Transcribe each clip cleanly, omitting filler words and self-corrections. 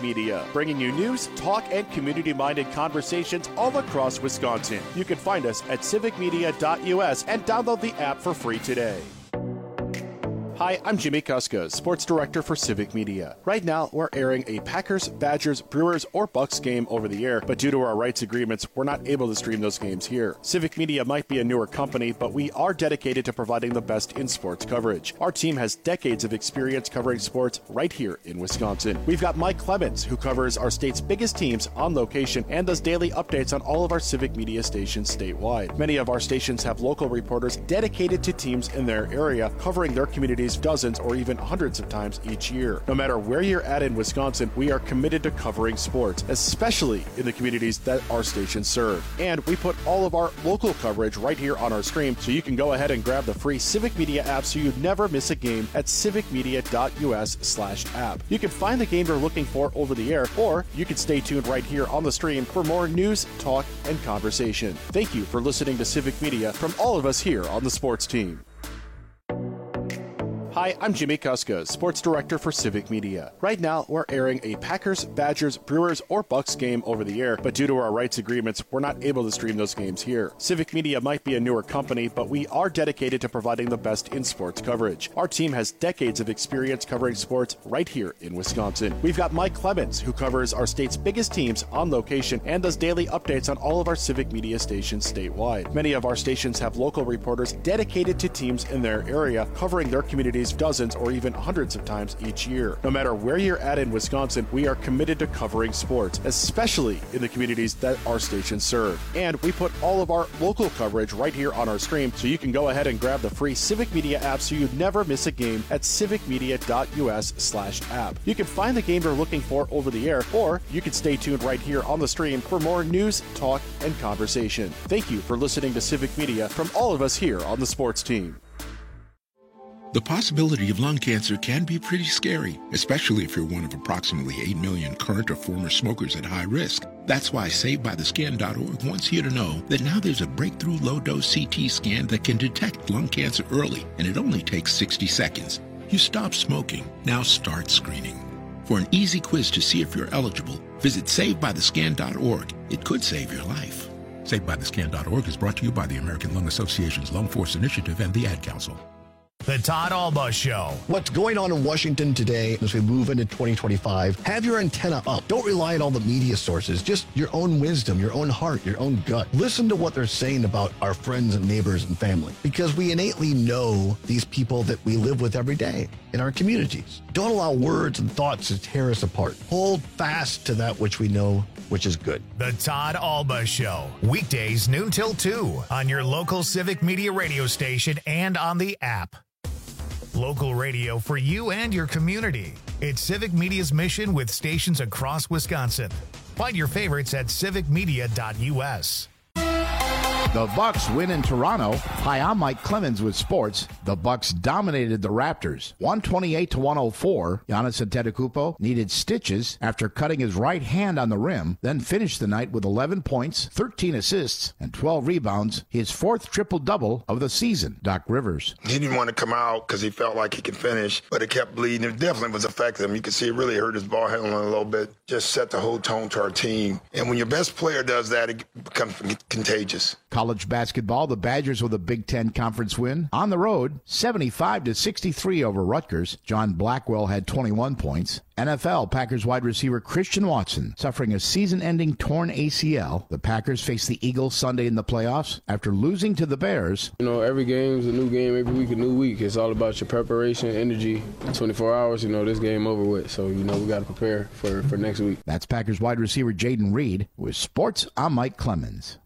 Media, bringing you news, talk, and community-minded conversations all across Wisconsin. You can find us at civicmedia.us and download the app for free today. Hi, I'm Jimmy Kuska, Sports Director for Civic Media. Right now, we're airing a Packers, Badgers, Brewers, or Bucks game over the air, but due to our rights agreements, we're not able to stream those games here. Civic Media might be a newer company, but we are dedicated to providing the best in sports coverage. Our team has decades of experience covering sports right here in Wisconsin. We've got Mike Clemens, who covers our state's biggest teams on location and does daily updates on all of our Civic Media stations statewide. Many of our stations have local reporters dedicated to teams in their area, covering their communities dozens or even hundreds of times each year. No matter where you're at in Wisconsin, we are committed to covering sports, especially in the communities that our stations serve. And we put all of our local coverage right here on our stream, so you can go ahead and grab the free Civic Media app so you never miss a game at civicmedia.us/app. You can find the game you're looking for over the air, or you can stay tuned right here on the stream for more news, talk, and conversation. Thank you for listening to Civic Media from all of us here on the sports team. Hi, I'm Jimmy Kuska, Sports Director for Civic Media. Right now, we're airing a Packers, Badgers, Brewers, or Bucks game over the air, but due to our rights agreements, we're not able to stream those games here. Civic Media might be a newer company, but we are dedicated to providing the best in sports coverage. Our team has decades of experience covering sports right here in Wisconsin. We've got Mike Clemens, who covers our state's biggest teams on location and does daily updates on all of our Civic Media stations statewide. Many of our stations have local reporters dedicated to teams in their area, covering their communities dozens or even hundreds of times each year. No matter where you're at in Wisconsin, we are committed to covering sports, especially in the communities that our stations serve. And we put all of our local coverage right here on our stream, so you can go ahead and grab the free Civic Media app so you never miss a game at civicmedia.us/app. You can find the game you're looking for over the air, or you can stay tuned right here on the stream for more news, talk, and conversation. Thank you for listening to Civic Media from all of us here on the sports team. The possibility of lung cancer can be pretty scary, especially if you're one of approximately 8 million current or former smokers at high risk. That's why SaveByTheScan.org wants you to know that now there's a breakthrough low-dose CT scan that can detect lung cancer early, and it only takes 60 seconds. You stop smoking, now start screening. For an easy quiz to see if you're eligible, visit SaveByTheScan.org. It could save your life. SaveByTheScan.org is brought to you by the American Lung Association's Lung Force Initiative and the Ad Council. The Todd Alba Show. What's going on in Washington today as we move into 2025? Have your antenna up. Don't rely on all the media sources. Just your own wisdom, your own heart, your own gut. Listen to what they're saying about our friends and neighbors and family, because we innately know these people that we live with every day in our communities. Don't allow words and thoughts to tear us apart. Hold fast to that which we know, which is good. The Todd Alba Show. Weekdays noon till 2 on your local Civic Media radio station and on the app. Local radio for you and your community. It's Civic Media's mission with stations across Wisconsin. Find your favorites at civicmedia.us. The Bucks win in Toronto. Hi, I'm Mike Clemens with sports. The Bucks dominated the Raptors, 128-104. Giannis Antetokounmpo needed stitches after cutting his right hand on the rim, then finished the night with 11 points, 13 assists, and 12 rebounds, his fourth triple-double of the season. Doc Rivers. He didn't want to come out because he felt like he could finish, but it kept bleeding. It definitely was affecting him. You could see it really hurt his ball handling a little bit, just set the whole tone to our team. And when your best player does that, it becomes contagious. College basketball, the Badgers with a Big Ten Conference win. On the road, 75-63 over Rutgers. John Blackwell had 21 points. NFL, Packers wide receiver Christian Watson suffering a season-ending torn ACL. The Packers face the Eagles Sunday in the playoffs after losing to the Bears. You know, every game is a new game, every week a new week. It's all about your preparation, energy. 24 hours, this game over with. So, we got to prepare for next week. That's Packers wide receiver Jaden Reed. With sports, I'm Mike Clemens.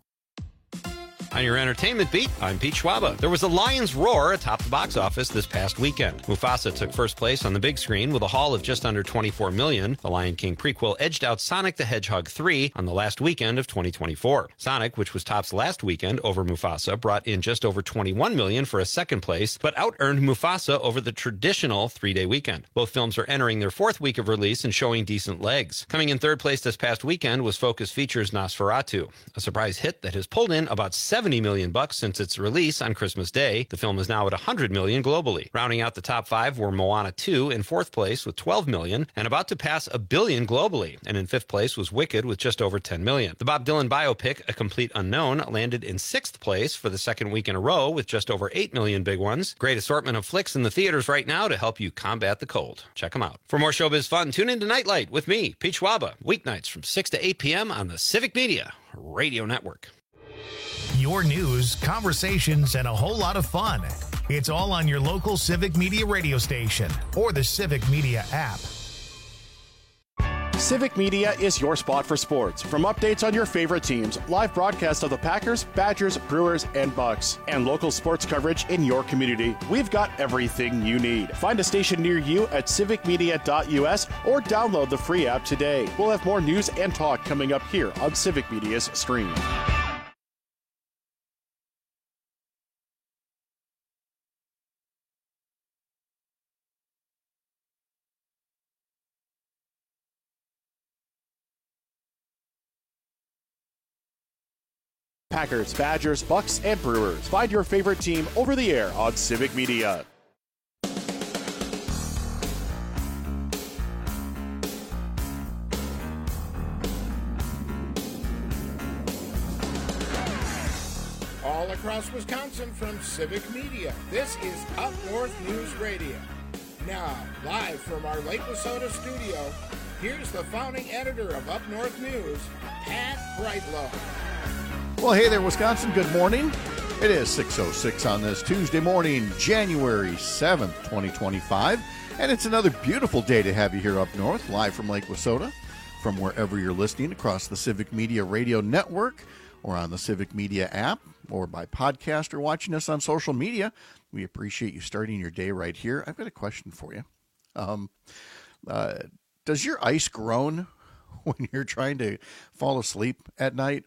On your entertainment beat, I'm Pete Schwaba. There was a lion's roar atop the box office this past weekend. Mufasa took first place on the big screen with a haul of just under $24 million. The Lion King prequel edged out Sonic the Hedgehog 3 on the last weekend of 2024. Sonic, which was tops last weekend over Mufasa, brought in just over $21 million for a second place, but out-earned Mufasa over the traditional three-day weekend. Both films are entering their fourth week of release and showing decent legs. Coming in third place this past weekend was Focus Features' Nosferatu, a surprise hit that has pulled in about $7 $70 million since its release on Christmas Day. The film is now at $100 million globally. Rounding out the top 5 were Moana 2 in 4th place with $12 million and about to pass $1 billion globally. And in 5th place was Wicked with just over $10 million. The Bob Dylan biopic, A Complete Unknown, landed in 6th place for the second week in a row with just over 8 million big ones. Great assortment of flicks in the theaters right now to help you combat the cold. Check them out. For more showbiz fun, tune in to Nightlight with me, Pete Schwaba, weeknights from 6 to 8 p.m. on the Civic Media Radio Network. Your news, conversations, and a whole lot of fun. It's all on your local Civic Media radio station or the Civic Media app. Civic Media is your spot for sports. From updates on your favorite teams, live broadcasts of the Packers, Badgers, Brewers, and Bucks, and local sports coverage in your community, we've got everything you need. Find a station near you at civicmedia.us or download the free app today. We'll have more news and talk coming up here on Civic Media's stream. Packers, Badgers, Bucks, and Brewers. Find your favorite team over the air on Civic Media. All across Wisconsin from Civic Media, this is Up North News Radio. Now, live from our Lake Wissota studio, here's the founding editor of Up North News, Pat Brightlow. Well, hey there, Wisconsin. Good morning. It is 6:06 on this Tuesday morning, January 7th, 2025. And it's another beautiful day to have you here up north, live from Lake Wissota, from wherever you're listening across the Civic Media Radio Network or on the Civic Media app or by podcast or watching us on social media. We appreciate you starting your day right here. I've got a question for you. Does your ice groan when you're trying to fall asleep at night?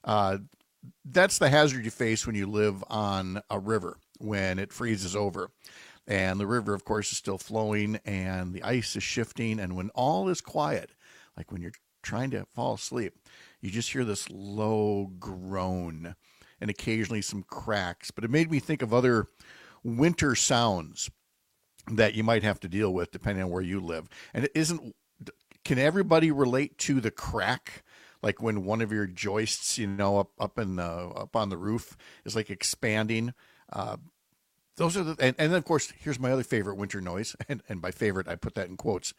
That's the hazard you face when you live on a river when it freezes over. And the river, of course, is still flowing and the ice is shifting. And when all is quiet, like when you're trying to fall asleep, you just hear this low groan and occasionally some cracks. But it made me think of other winter sounds that you might have to deal with depending on where you live. And it isn't, can everybody relate to the crack? Like when one of your joists, up on the roof is like expanding. Those are and then of course, here's my other favorite winter noise. And by favorite, I put that in quotes.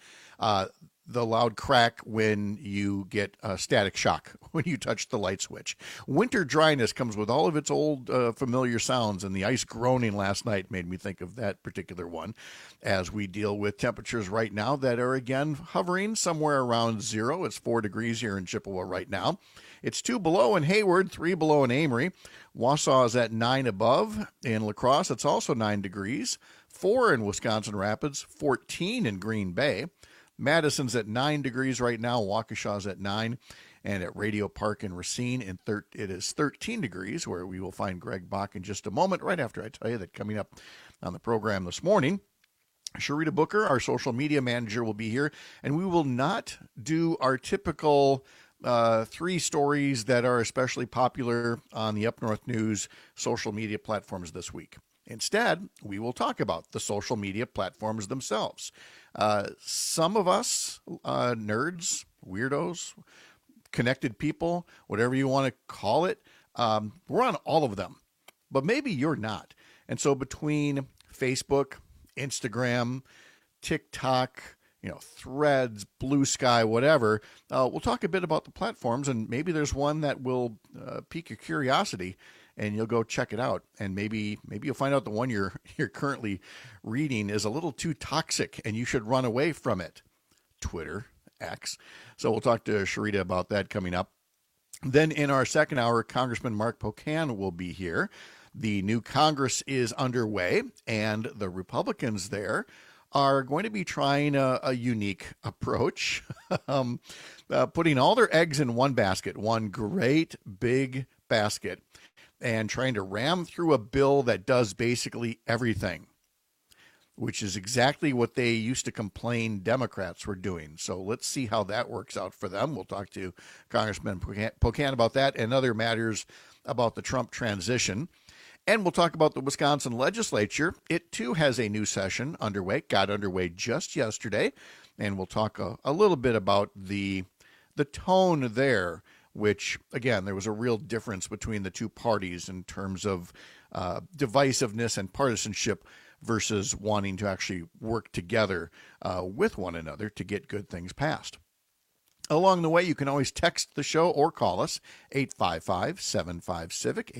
The loud crack when you get a static shock when you touch the light switch. Winter dryness comes with all of its old familiar sounds, and the ice groaning last night made me think of that particular one as we deal with temperatures right now that are again hovering somewhere around 0. It's 4 degrees here in Chippewa right now. It's 2 below in Hayward, 3 below in Amory. Wausau is at 9 above. In La Crosse, it's also 9 degrees. 4 in Wisconsin Rapids, 14 in Green Bay. Madison's at 9 degrees right now. Waukesha's at 9. And at Radio Park in Racine, it is 13 degrees, where we will find Greg Bach in just a moment, right after I tell you that coming up on the program this morning, Sharita Booker, our social media manager, will be here. And we will not do our typical 3 stories that are especially popular on the Up North News social media platforms this week. Instead, we will talk about the social media platforms themselves. Some of us, nerds, weirdos, connected people, whatever you want to call it, we're on all of them. But maybe you're not. And so between Facebook, Instagram, TikTok, Threads, Blue Sky, whatever, we'll talk a bit about the platforms, and maybe there's one that will pique your curiosity, and you'll go check it out. And maybe you'll find out the one you're currently reading is a little too toxic, and you should run away from it. Twitter, X. So we'll talk to Sharita about that coming up. Then in our second hour, Congressman Mark Pocan will be here. The new Congress is underway, and the Republicans there are going to be trying a unique approach, putting all their eggs in one basket, one great big basket, and trying to ram through a bill that does basically everything. which is exactly what they used to complain Democrats were doing. So let's see how that works out for them. We'll talk to Congressman Pocan about that and other matters about the Trump transition. And we'll talk about the Wisconsin legislature. It, too, has a new session underway, got underway just yesterday. And we'll talk a little bit about the tone there, which, again, there was a real difference between the two parties in terms of divisiveness and partisanship versus wanting to actually work together with one another to get good things passed. Along the way, you can always text the show or call us, 855-75-CIVIC,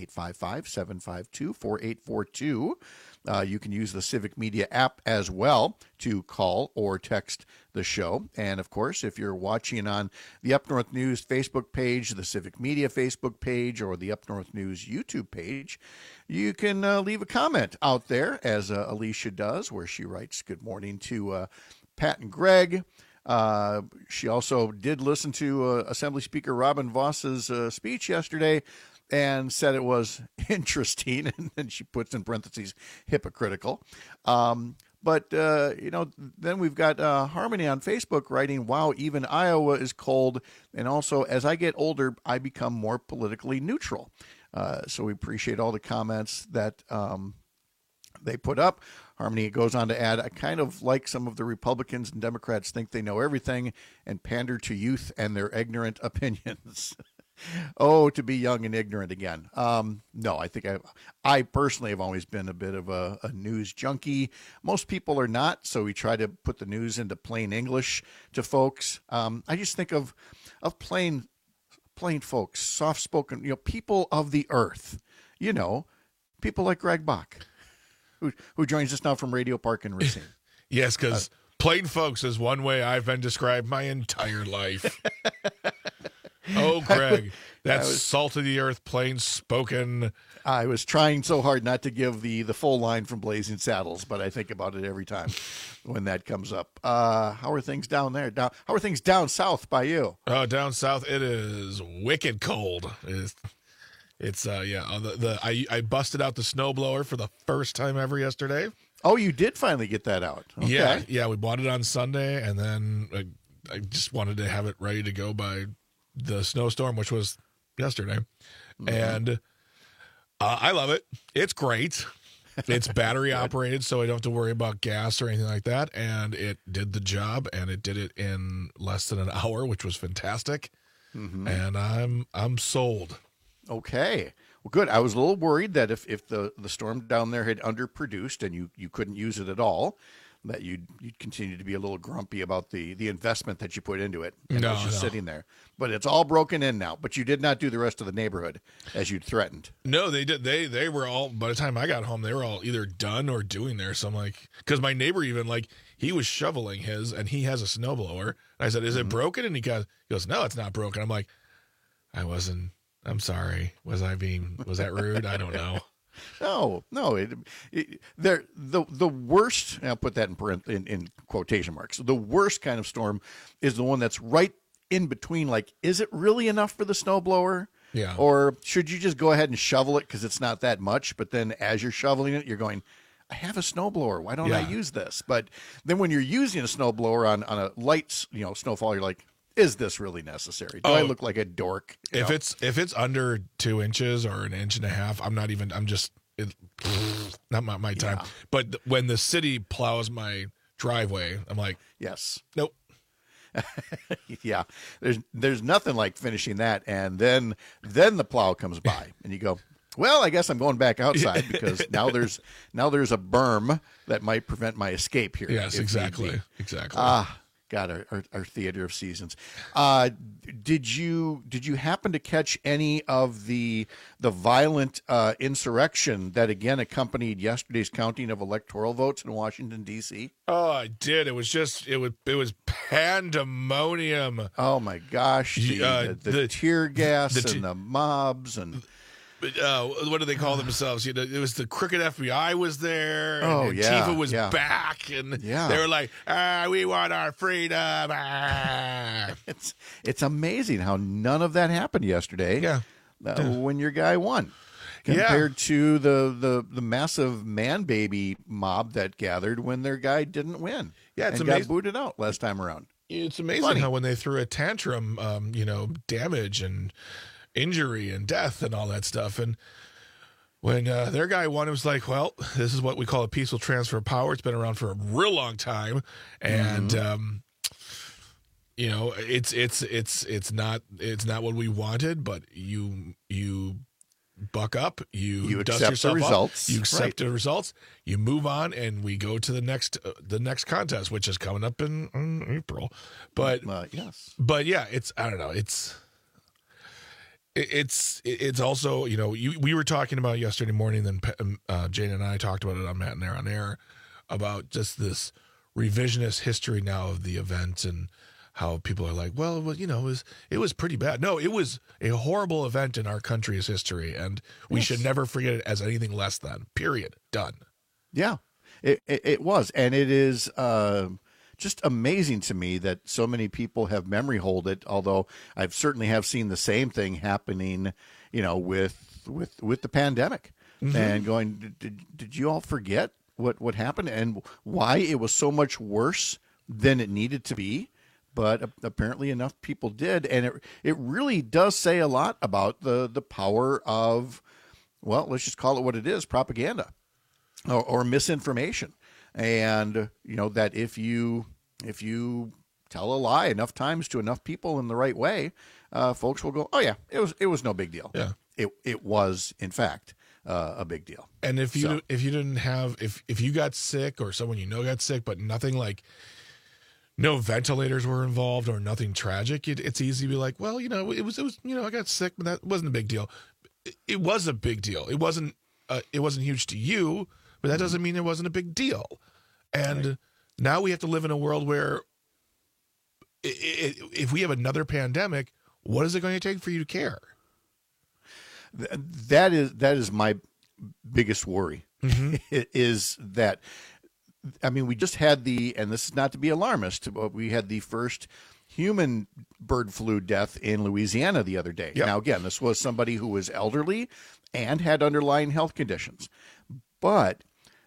855-752-4842. You can use the Civic Media app as well to call or text the show. And, of course, if you're watching on the Up North News Facebook page, the Civic Media Facebook page, or the Up North News YouTube page, you can leave a comment out there, as Alicia does, where she writes, "Good morning" to Pat and Greg. She also did listen to Assembly Speaker Robin Voss's speech yesterday and said it was interesting, and then she puts in parentheses, hypocritical. But then we've got Harmony on Facebook writing, "Wow, even Iowa is cold. And also, as I get older, I become more politically neutral." So we appreciate all the comments that they put up. Harmony goes on to add, "I kind of like some of the Republicans and Democrats think they know everything and pander to youth and their ignorant opinions." Oh, to be young and ignorant again. No, I think I personally have always been a bit of a news junkie. Most people are not, so we try to put the news into plain English to folks. I just think of plain folks, soft-spoken, people of the earth, people like Greg Bach, who joins us now from Radio Park in Racine. Yes, because plain folks is one way I've been described my entire life. Oh, Greg, that's salt of the earth, plain spoken. I was trying so hard not to give the full line from Blazing Saddles, but I think about it every time when that comes up. How are things down there? How are things down south by you? Oh, down south, it is wicked cold. I busted out the snowblower for the first time ever yesterday. Oh, you did finally get that out. Okay. Yeah, we bought it on Sunday, and then I just wanted to have it ready to go by the snowstorm, which was yesterday. Mm-hmm. And I love it. It's great. It's battery operated, so I don't have to worry about gas or anything like that. And it did the job, and it did it in less than an hour, which was fantastic. Mm-hmm. And I'm sold. Okay. Well, good. I was a little worried that if the storm down there had underproduced and you couldn't use it at all, that you'd continue to be a little grumpy about the investment that you put into it. And it was just sitting there. But it's all broken in now. But you did not do the rest of the neighborhood as you'd threatened. No, they did. They were all, by the time I got home, they were all either done or doing there. So I'm like, because my neighbor even, he was shoveling his, and he has a snowblower. And I said, "Is it broken?" And he goes, "No, it's not broken." I'm like, I'm sorry. Was that rude? I don't know. No. The worst, and I'll put that in quotation marks, the worst kind of storm is the one that's right in between. Is it really enough for the snowblower? Yeah. Or should you just go ahead and shovel it because it's not that much? But then as you're shoveling it, you're going, I have a snowblower. Why don't I use this? But then when you're using a snowblower on a light, snowfall, you're like, is this really necessary? Do I look like a dork? If it's under 2 inches or an inch and a half, not my time. Yeah. But when the city plows my driveway, I'm like, yes, nope. Yeah, there's nothing like finishing that, and then the plow comes by, and you go, well, I guess I'm going back outside because now there's a berm that might prevent my escape here. Yes, exactly. God, our theater of seasons. Did you happen to catch any of the violent insurrection that again accompanied yesterday's counting of electoral votes in Washington D.C.? Oh, I did. It was pandemonium. Oh my gosh, the tear gas and the mobs and. What do they call themselves? It was the crooked FBI was there. And Antifa was back, and they were like, "We want our freedom." It's amazing how none of that happened yesterday. Yeah. When your guy won. compared to the massive man baby mob that gathered when their guy didn't win. Yeah, it's and amazing. got booted out last time around. It's amazing how when they threw a tantrum, damage and injury and death and all that stuff. And when their guy won, it was like, well, this is what we call a peaceful transfer of power. It's been around for a real long time, and it's not what we wanted. But you buck up, you dust accept yourself the results, up, you accept the results, you move on, and we go to the next contest, which is coming up in April. But yes, but yeah, I don't know, it's also, we were talking about yesterday morning, then Jane and I talked about it on Matt and Air on Air about just this revisionist history now of the event and how people are like, well, it was pretty bad. No, it was a horrible event in our country's history, and we should never forget it as anything less than. Period. Done. Yeah, it was, and it is just amazing to me that so many people have memory hold it. Although I've certainly have seen the same thing happening, with the pandemic, and going, did you all forget what happened and why it was so much worse than it needed to be? But apparently enough people did, and it really does say a lot about the power of, well, let's just call it what it is, propaganda or misinformation. And that if you tell a lie enough times to enough people in the right way, folks will go, oh yeah, it was no big deal. Yeah, it was in fact a big deal. And if you didn't have, if you got sick or someone got sick, but nothing like, no ventilators were involved or nothing tragic, it's easy to be like, well, it was I got sick, but that wasn't a big deal. It was a big deal. It wasn't huge to you, but that doesn't mean it wasn't a big deal. And now we have to live in a world where if we have another pandemic, what is it going to take for you to care? That is my biggest worry. Is that, I mean, we just had and this is not to be alarmist, but we had the first human bird flu death in Louisiana the other day. Yep. Now, again, this was somebody who was elderly and had underlying health conditions. But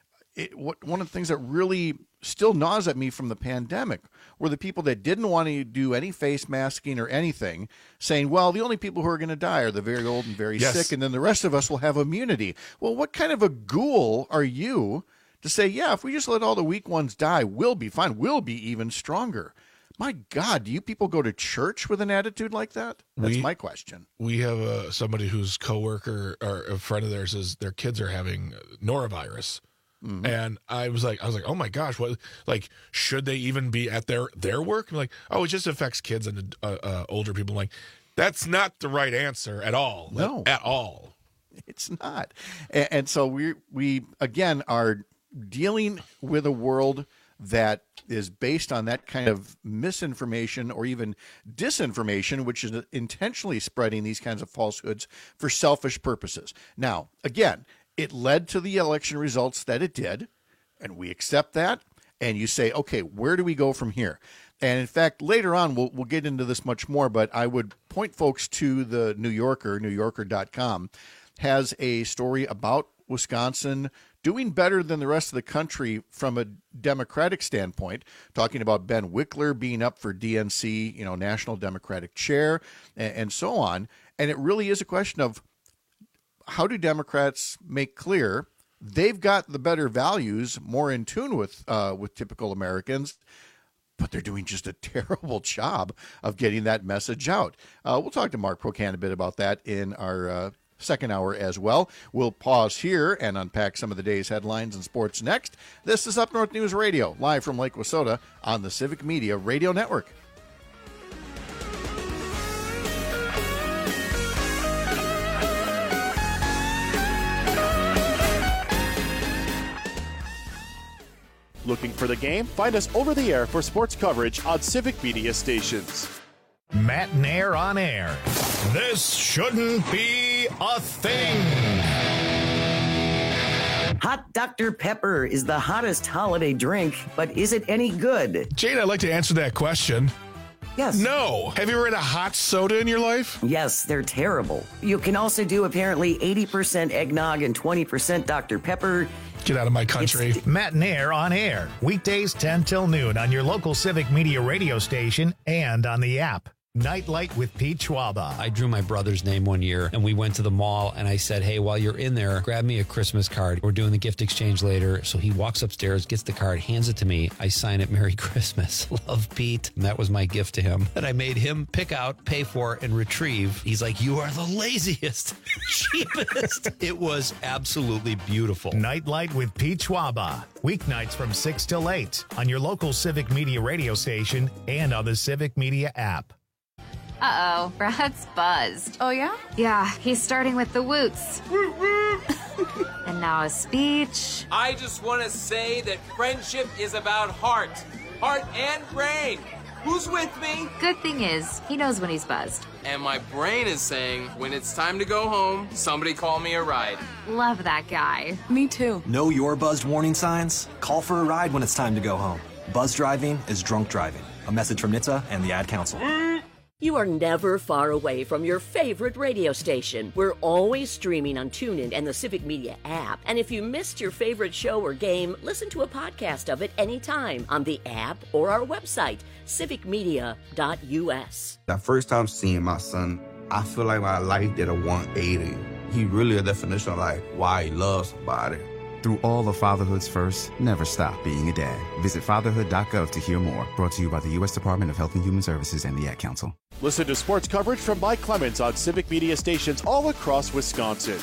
one of the things that really still gnaws at me from the pandemic were the people that didn't want to do any face masking or anything, saying, well, the only people who are going to die are the very old and very sick, and then the rest of us will have immunity. Well, what kind of a ghoul are you to say, yeah, if we just let all the weak ones die, we'll be fine. We'll be even stronger. My God, do you people go to church with an attitude like that? That's my question. We have somebody whose coworker or a friend of theirs is their kids are having norovirus. And I was like, oh my gosh, what? Like, should they even be at their work? I'm like, oh, it just affects kids and older people. I'm like, that's not the right answer at all. No, at all. It's not. And so we again are dealing with a world that is based on that kind of misinformation or even disinformation, which is intentionally spreading these kinds of falsehoods for selfish purposes. Now, again, it led to the election results that it did, and we accept that. And you say, okay, where do we go from here? And in fact, later on, we'll get into this much more, but I would point folks to the New Yorker, NewYorker.com, has a story about Wisconsin doing better than the rest of the country from a Democratic standpoint, talking about Ben Wickler being up for DNC, National Democratic Chair, and so on. And it really is a question of, how do Democrats make clear they've got the better values, more in tune with typical Americans, but they're doing just a terrible job of getting that message out? We'll talk to Mark Pocan a bit about that in our second hour as well. We'll pause here and unpack some of the day's headlines and sports next. This is Up North News Radio, live from Lake Wissota on the Civic Media Radio Network. Looking for the game? Find us over the air for sports coverage on Civic Media stations. Matt and Air on Air. This shouldn't be a thing. Hot Dr. Pepper is the hottest holiday drink, but is it any good? Jane, I'd like to answer that question. Yes. No. Have you ever had a hot soda in your life? Yes, they're terrible. You can also do apparently 80% eggnog and 20% Dr. Pepper. Get out of my country. Matinaire on air. Weekdays 10 till noon on your local Civic Media radio station and on the app. Nightlight with Pete Schwaba. I drew my brother's name one year, and we went to the mall, and I said, hey, while you're in there, grab me a Christmas card. We're doing the gift exchange later. So he walks upstairs, gets the card, hands it to me. I sign it, Merry Christmas. Love, Pete. And that was my gift to him. And I made him pick out, pay for, and retrieve. He's like, you are the laziest, cheapest. It was absolutely beautiful. Nightlight with Pete Schwaba. Weeknights from 6 till 8 on your local Civic Media radio station and on the Civic Media app. Uh-oh, Brad's buzzed. Oh, yeah? Yeah, he's starting with the woots. And now a speech. I just want to say that friendship is about heart and brain. Who's with me? Good thing is, he knows when he's buzzed. And my brain is saying, when it's time to go home, somebody call me a ride. Love that guy. Me too. Know your buzzed warning signs? Call for a ride when it's time to go home. Buzz driving is drunk driving. A message from NHTSA and the Ad Council. You are never far away from your favorite radio station. We're always streaming on TuneIn and the Civic Media app. And if you missed your favorite show or game, listen to a podcast of it anytime on the app or our website, civicmedia.us. That first time seeing my son, I feel like my life did a 180. He really a definition of like why he loves somebody. Through all of fatherhood's first, never stop being a dad. Visit fatherhood.gov to hear more. Brought to you by the U.S. Department of Health and Human Services and the Ad Council. Listen to sports coverage from Mike Clemens on Civic Media stations all across Wisconsin.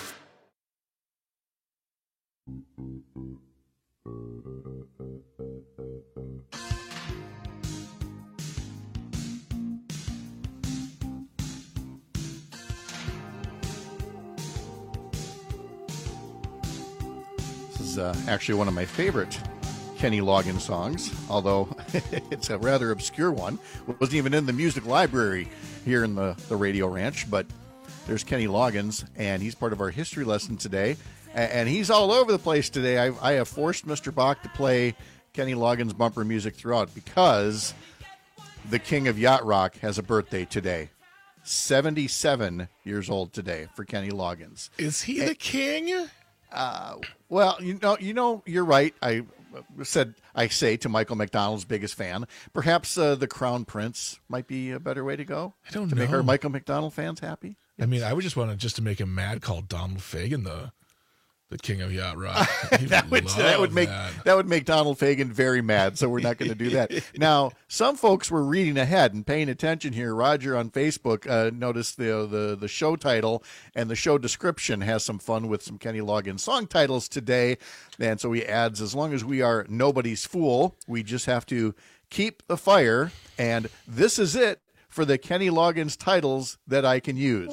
This is actually one of my favorite Kenny Loggins songs, although it's a rather obscure one. It wasn't even in the music library here in the Radio Ranch, but there's Kenny Loggins, and he's part of our history lesson today, and he's all over the place today. I have forced Mr. Bach to play Kenny Loggins bumper music throughout because the king of yacht rock has a birthday today. 77 years old today for Kenny Loggins. Is he the king? Well, you're right. I say to Michael McDonald's biggest fan, perhaps the Crown Prince might be a better way to go. I don't to know. Make our Michael McDonald fans happy. I mean, I would just want to make him mad, call Donald Fagen the king of yacht rock. that would make Donald Fagen very mad, so we're not going to do that. Now, some folks were reading ahead and paying attention here. Roger on Facebook noticed the show title and the show description has some fun with some Kenny Loggins song titles today. And so he adds, as long as we are nobody's fool, we just have to keep the fire. And this is it for the Kenny Loggins titles that I can use.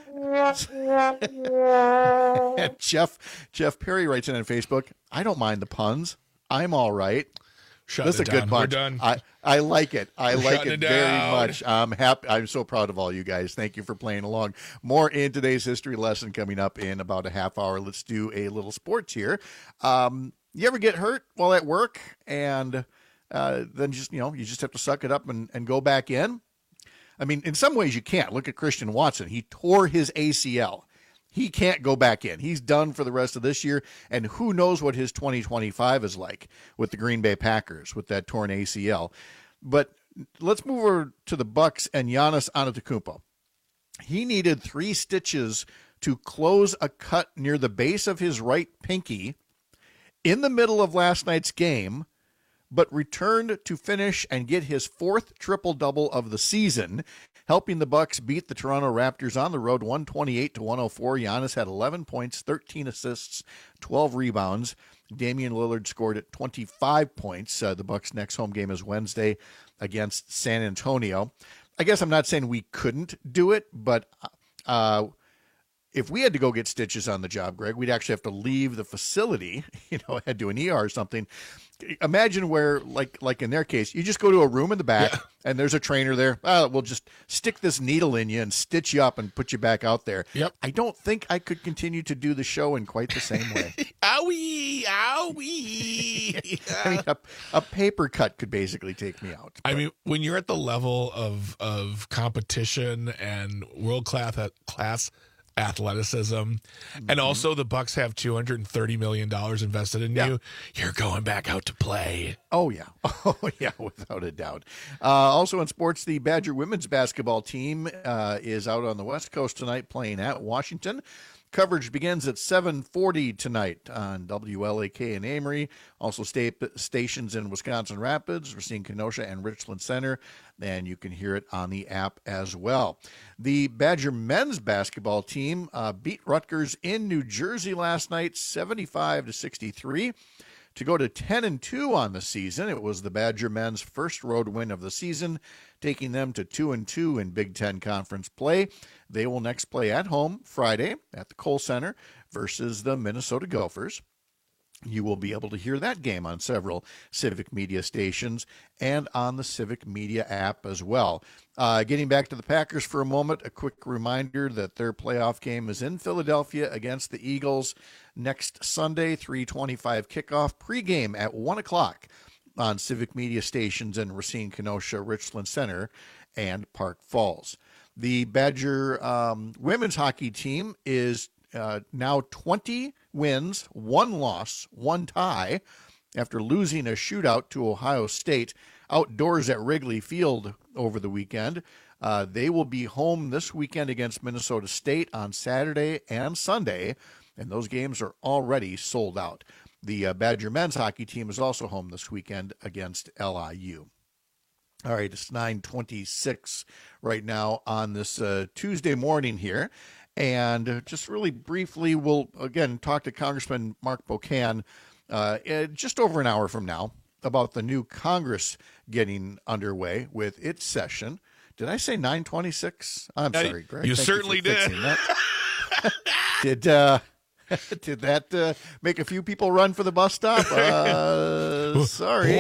And Jeff Perry writes in on Facebook, I don't mind the puns. I'm all right. This is a good bunch. We're done. I like it. I like it very down. much. I'm happy. I'm so proud of all you guys. Thank you for playing along. More in today's history lesson coming up in about a half hour. Let's do a little sports here. You ever get hurt while at work and then you just have to suck it up and go back in? I mean, in some ways you can't. Look at Christian Watson. He tore his ACL. He can't go back in. He's done for the rest of this year, and who knows what his 2025 is like with the Green Bay Packers with that torn ACL. But let's move over to the Bucks and Giannis Antetokounmpo. He needed 3 stitches to close a cut near the base of his right pinky in the middle of last night's game, but returned to finish and get his 4th triple-double of the season, helping the Bucks beat the Toronto Raptors on the road 128-104. Giannis had 11 points, 13 assists, 12 rebounds. Damian Lillard scored at 25 points. The Bucks' next home game is Wednesday against San Antonio. I guess I'm not saying we couldn't do it, but if we had to go get stitches on the job, Greg, we'd actually have to leave the facility, head to an ER or something. Imagine where, like in their case, you just go to a room in the back and there's a trainer there. We'll just stick this needle in you and stitch you up and put you back out there. Yep. I don't think I could continue to do the show in quite the same way. Owie, owie. I mean, a paper cut could basically take me out. I mean, when you're at the level of competition and world class athleticism, and also the Bucks have $230 million invested in you, you're going back out to play. Oh yeah, without a doubt. Also in sports, the Badger women's basketball team is out on the West Coast tonight playing at Washington. Coverage begins at 7:40 tonight on WLAK in Amory. Also stations in Wisconsin Rapids, Racine, Kenosha, and Richland Center. And you can hear it on the app as well. The Badger men's basketball team beat Rutgers in New Jersey last night, 75-63. To go to 10-2 on the season. It was the Badger men's first road win of the season, taking them to 2-2 in Big Ten Conference play. They will next play at home Friday at the Kohl Center versus the Minnesota Gophers. You will be able to hear that game on several Civic Media stations and on the Civic Media app as well. Getting back to the Packers for a moment, a quick reminder that their playoff game is in Philadelphia against the Eagles next Sunday, 3:25 kickoff, pregame at 1 o'clock on Civic Media stations in Racine, Kenosha, Richland Center, and Park Falls. The Badger women's hockey team is now 20 wins, 1 loss, 1 tie, after losing a shootout to Ohio State outdoors at Wrigley Field over the weekend. They will be home this weekend against Minnesota State on Saturday and Sunday, and those games are already sold out. The Badger men's hockey team is also home this weekend against LIU. All right, it's 9:26 right now on this Tuesday morning here. And just really briefly, we'll, again, talk to Congressman Mark Pocan just over an hour from now about the new Congress getting underway with its session. Did I say 9:26? I'm sorry, Greg. You certainly did. Did that make a few people run for the bus stop? Sorry.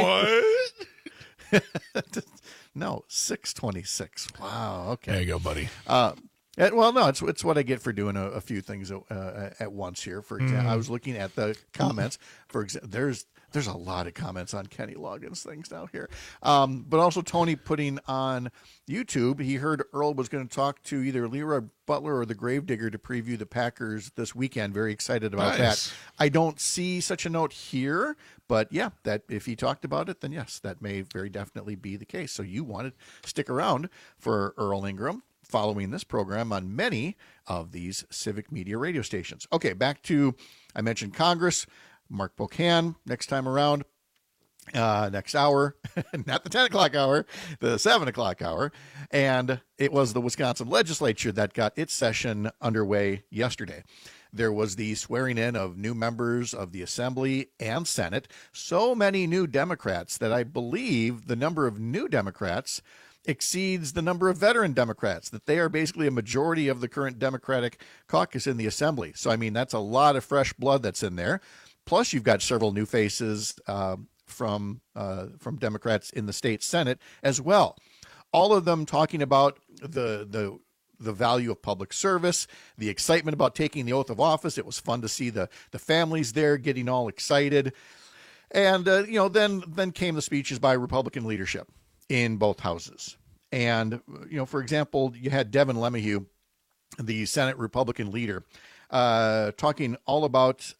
What? No, 6:26. Wow. Okay. There you go, buddy. Well, no, it's what I get for doing a few things at once here. For example, I was looking at the comments. For example, there's a lot of comments on Kenny Loggins things now here. But also Tony putting on YouTube, he heard Earl was going to talk to either Leroy Butler or the Gravedigger to preview the Packers this weekend. Very excited about that. I don't see such a note here, but yeah, that if he talked about it, then yes, that may very definitely be the case. So you want to stick around for Earl Ingram following this program on many of these Civic Media radio stations. Okay, back to, I mentioned Congress, Mark Pocan next time around, next hour, not the 10 o'clock hour, the 7 o'clock hour. And it was the Wisconsin legislature that got its session underway yesterday. There was the swearing in of new members of the Assembly and Senate. So many new Democrats that I believe the number of new Democrats exceeds the number of veteran Democrats, that they are basically a majority of the current Democratic caucus in the Assembly. So, I mean, that's a lot of fresh blood that's in there. Plus, you've got several new faces from Democrats in the state Senate as well. All of them talking about the value of public service, the excitement about taking the oath of office. It was fun to see the families there getting all excited. And, then came the speeches by Republican leadership in both houses. And, for example, you had Devin LeMahieu, the Senate Republican leader, talking all about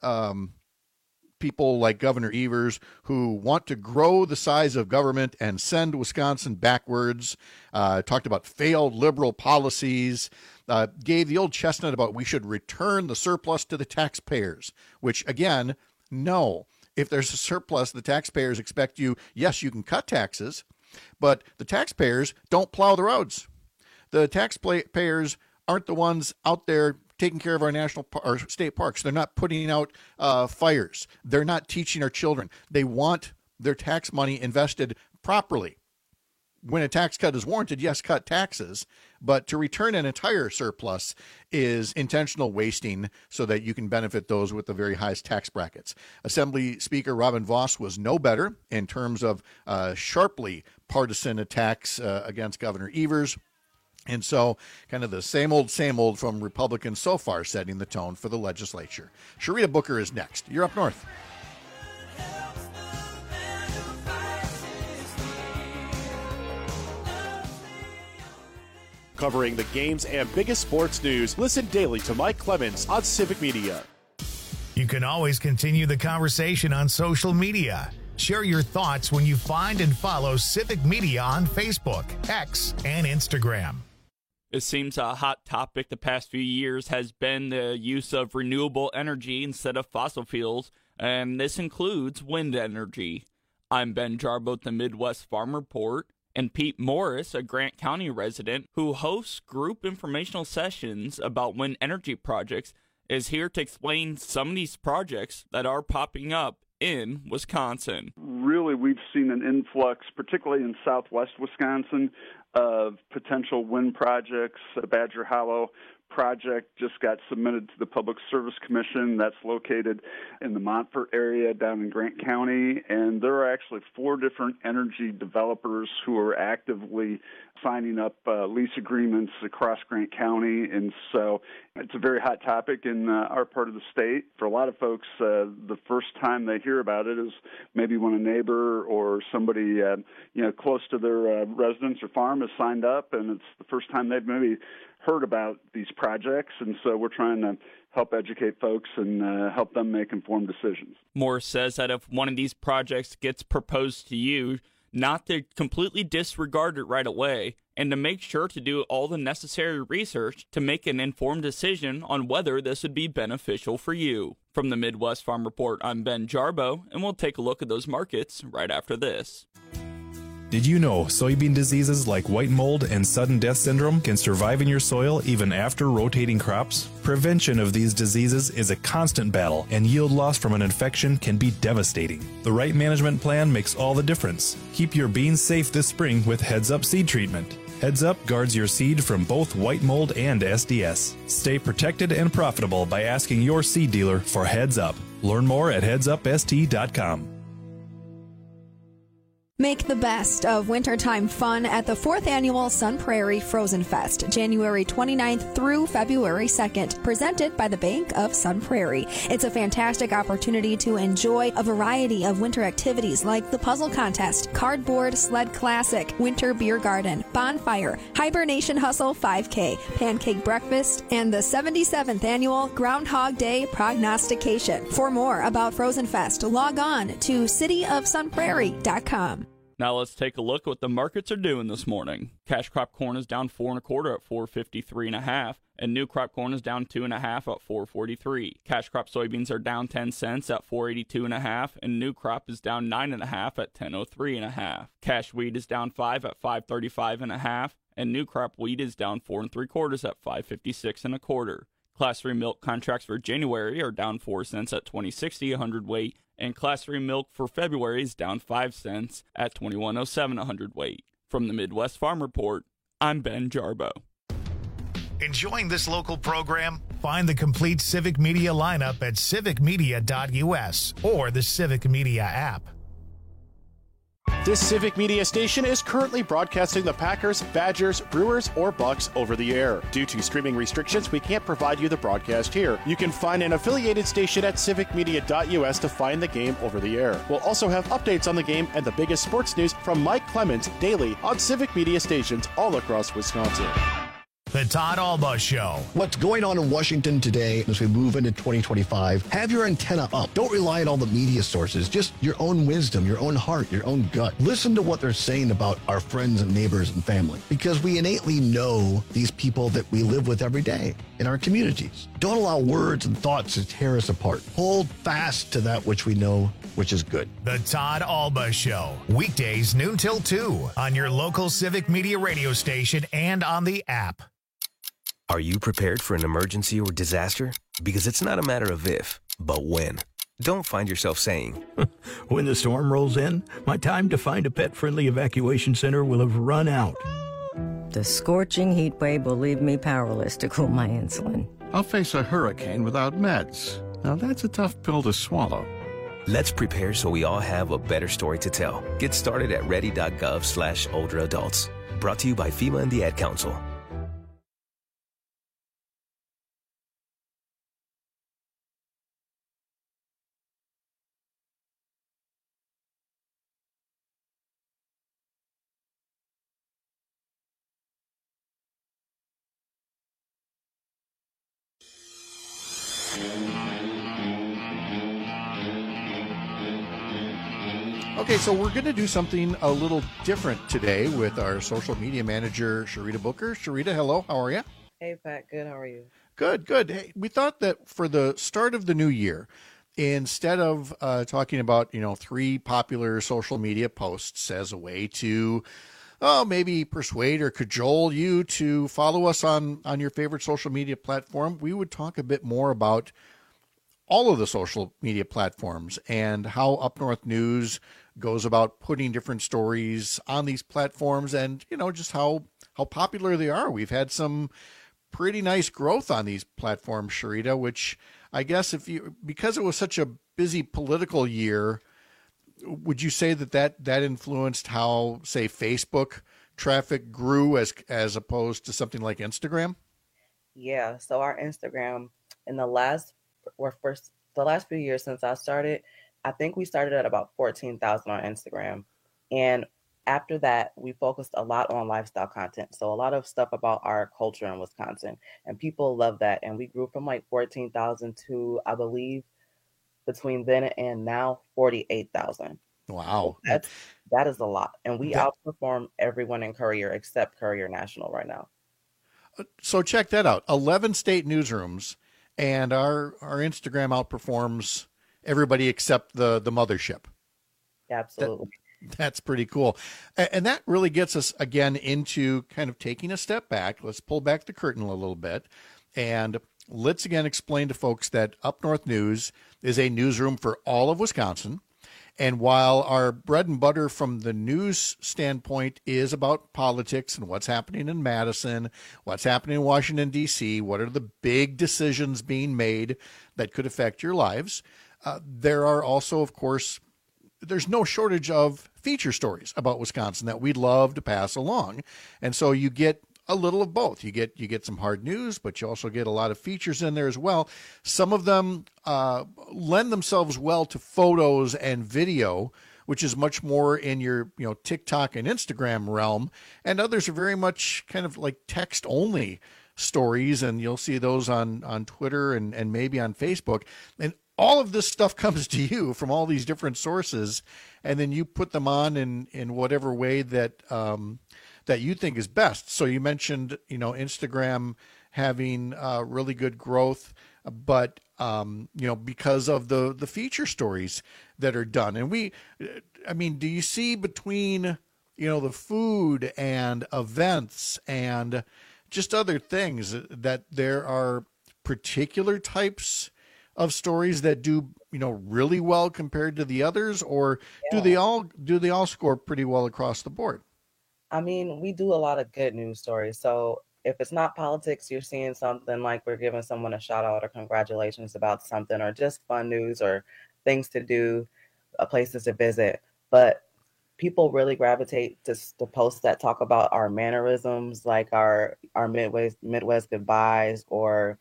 people like Governor Evers who want to grow the size of government and send Wisconsin backwards, talked about failed liberal policies, gave the old chestnut about we should return the surplus to the taxpayers, which, again, no. If there's a surplus, the taxpayers expect you, yes, you can cut taxes, but the taxpayers don't plow the roads. The taxpayers aren't the ones out there taking care of our state parks. They're not putting out fires. They're not teaching our children. They want their tax money invested properly. When a tax cut is warranted, yes, cut taxes, but to return an entire surplus is intentional wasting so that you can benefit those with the very highest tax brackets. Assembly Speaker Robin Vos was no better in terms of sharply partisan attacks against Governor Evers. And so kind of the same old from Republicans so far setting the tone for the legislature. Sharita Booker is next. You're up north. Covering the games and biggest sports news, listen daily to Mike Clemens on Civic Media. You can always continue the conversation on social media. Share your thoughts when you find and follow Civic Media on Facebook, X, and Instagram. It seems a hot topic the past few years has been the use of renewable energy instead of fossil fuels, and this includes wind energy. I'm Ben Jarbo at the Midwest Farm Report, and Pete Morris, a Grant County resident who hosts group informational sessions about wind energy projects, is here to explain some of these projects that are popping up in Wisconsin. Really, we've seen an influx, particularly in southwest Wisconsin, of potential wind projects. The Badger Hollow project just got submitted to the Public Service Commission. That's located in the Montfort area down in Grant County. And there are actually 4 different energy developers who are actively signing up lease agreements across Grant County. And so it's a very hot topic in our part of the state. For a lot of folks, the first time they hear about it is maybe when a neighbor or somebody close to their residence or farm has signed up, and it's the first time they've maybe heard about these projects. And so we're trying to help educate folks and help them make informed decisions. Morris says that if one of these projects gets proposed to you, not to completely disregard it right away, and to make sure to do all the necessary research to make an informed decision on whether this would be beneficial for you. From the Midwest Farm Report, I'm Ben Jarbo, and we'll take a look at those markets right after this. Did you know soybean diseases like white mold and sudden death syndrome can survive in your soil even after rotating crops? Prevention of these diseases is a constant battle, and yield loss from an infection can be devastating. The right management plan makes all the difference. Keep your beans safe this spring with Heads Up Seed Treatment. Heads Up guards your seed from both white mold and SDS. Stay protected and profitable by asking your seed dealer for Heads Up. Learn more at headsupst.com. Make the best of wintertime fun at the 4th Annual Sun Prairie Frozen Fest, January 29th through February 2nd, presented by the Bank of Sun Prairie. It's a fantastic opportunity to enjoy a variety of winter activities like the Puzzle Contest, Cardboard Sled Classic, Winter Beer Garden, Bonfire, Hibernation Hustle 5K, Pancake Breakfast, and the 77th Annual Groundhog Day Prognostication. For more about Frozen Fest, log on to cityofsunprairie.com. Now let's take a look at what the markets are doing this morning. Cash crop corn is down 4 1/4 at 453.5, and new crop corn is down 2 1/2 at 443. Cash crop soybeans are down 10 cents at 482.5, and new crop is down 9 1/2 at 1003.5. Cash wheat is down 5 at 535.5, and new crop wheat is down 4 3/4 at 556 1/4. Class 3 milk contracts for January are down 4 cents at 20.60 a hundredweight, and Class 3 milk for February is down 5 cents at 21.07 a hundredweight. From the Midwest Farm Report, I'm Ben Jarbo. Enjoying this local program? Find the complete Civic Media lineup at civicmedia.us or the Civic Media app. This Civic Media station is currently broadcasting the Packers, Badgers, Brewers, or Bucks over the air. Due to streaming restrictions, we can't provide you the broadcast here. You can find an affiliated station at civicmedia.us to find the game over the air. We'll also have updates on the game and the biggest sports news from Mike Clemens daily on Civic Media stations all across Wisconsin. The Todd Alba Show. What's going on in Washington today as we move into 2025? Have your antenna up. Don't rely on all the media sources. Just your own wisdom, your own heart, your own gut. Listen to what they're saying about our friends and neighbors and family, because we innately know these people that we live with every day in our communities. Don't allow words and thoughts to tear us apart. Hold fast to that which we know, which is good. The Todd Alba Show. Weekdays noon till 2 on your local Civic Media radio station and on the app. Are you prepared for an emergency or disaster? Because it's not a matter of if, but when. Don't find yourself saying, when the storm rolls in, my time to find a pet-friendly evacuation center will have run out. The scorching heat wave will leave me powerless to cool my insulin. I'll face a hurricane without meds. Now that's a tough pill to swallow. Let's prepare so we all have a better story to tell. Get started at ready.gov/older adults. Brought to you by FEMA and the Ad Council. Okay, so we're going to do something a little different today with our social media manager, Sharita Booker. Sharita, hello. How are you? Hey, Pat. Good. How are you? Good, good. Hey, we thought that for the start of the new year, instead of talking about, 3 popular social media posts as a way to maybe persuade or cajole you to follow us on your favorite social media platform, we would talk a bit more about all of the social media platforms and how Up North News goes about putting different stories on these platforms and, just how popular they are. We've had some pretty nice growth on these platforms, Sharita, which I guess because it was such a busy political year, would you say that influenced how, say, Facebook traffic grew as opposed to something like Instagram? Yeah. So our Instagram in the last few years since I started, I think we started at about 14,000 on Instagram. And after that, we focused a lot on lifestyle content. So a lot of stuff about our culture in Wisconsin. And people love that. And we grew from like 14,000 to, I believe, between then and now, 48,000. Wow. That is a lot. And we outperform everyone in Courier except Courier National right now. So check that out. 11 state newsrooms, and our Instagram outperforms everybody except the mothership. Absolutely. That's pretty cool. And that really gets us again into kind of taking a step back. Let's pull back the curtain a little bit. And let's again explain to folks that Up North News is a newsroom for all of Wisconsin. And while our bread and butter from the news standpoint is about politics and what's happening in Madison, what's happening in Washington, D.C., what are the big decisions being made that could affect your lives, there are also, of course, there's no shortage of feature stories about Wisconsin that we'd love to pass along. And so you get a little of both. You get some hard news, but you also get a lot of features in there as well. Some of them lend themselves well to photos and video, which is much more in your TikTok and Instagram realm, and others are very much kind of like text only stories, and you'll see those on Twitter and maybe on Facebook. And all of this stuff comes to you from all these different sources, and then you put them on in whatever way that that you think is best. So you mentioned, Instagram having really good growth, but because of the feature stories that are done. And do you see between the food and events and just other things that there are particular types of stories that do really well compared to the others, or do they all score pretty well across the board? We do a lot of good news stories. So if it's not politics, you're seeing something like we're giving someone a shout out or congratulations about something, or just fun news or things to do, places to visit. But people really gravitate to posts that talk about our mannerisms, like our Midwest goodbyes, or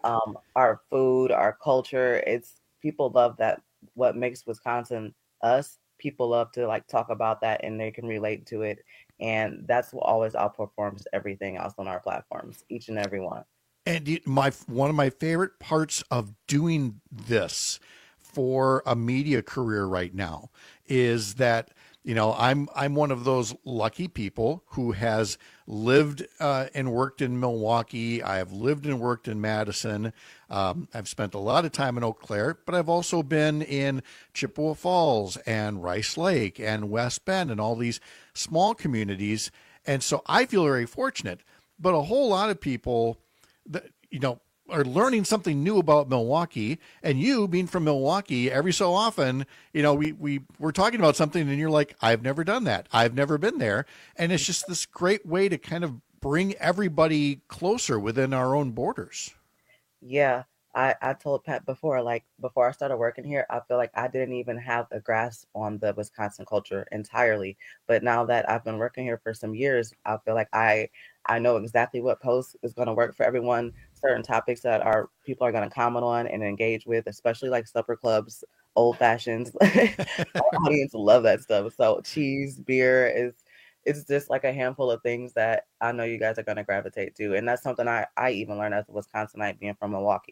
our food, our culture. People love that. What makes Wisconsin us, people love to talk about that, and they can relate to it. And that's what always outperforms everything else on our platforms, each and every one. And one of my favorite parts of doing this for a media career right now is that I'm one of those lucky people who has lived and worked in Milwaukee. I have lived and worked in Madison. I've spent a lot of time in Eau Claire, but I've also been in Chippewa Falls and Rice Lake and West Bend and all these small communities. And so I feel very fortunate. But a whole lot of people that are learning something new about Milwaukee, and you being from Milwaukee, every so often, we're talking about something and you're like, I've never done that. I've never been there. And it's just this great way to kind of bring everybody closer within our own borders. Yeah. I told Pat before I started working here, I feel like I didn't even have a grasp on the Wisconsin culture entirely. But now that I've been working here for some years, I feel like I know exactly what post is going to work for everyone, certain topics that people are going to comment on and engage with, especially like supper clubs, old fashions. Our audience love that stuff. So cheese, beer it's just like a handful of things that I know you guys are going to gravitate to. And that's something I even learned as a Wisconsinite being from Milwaukee.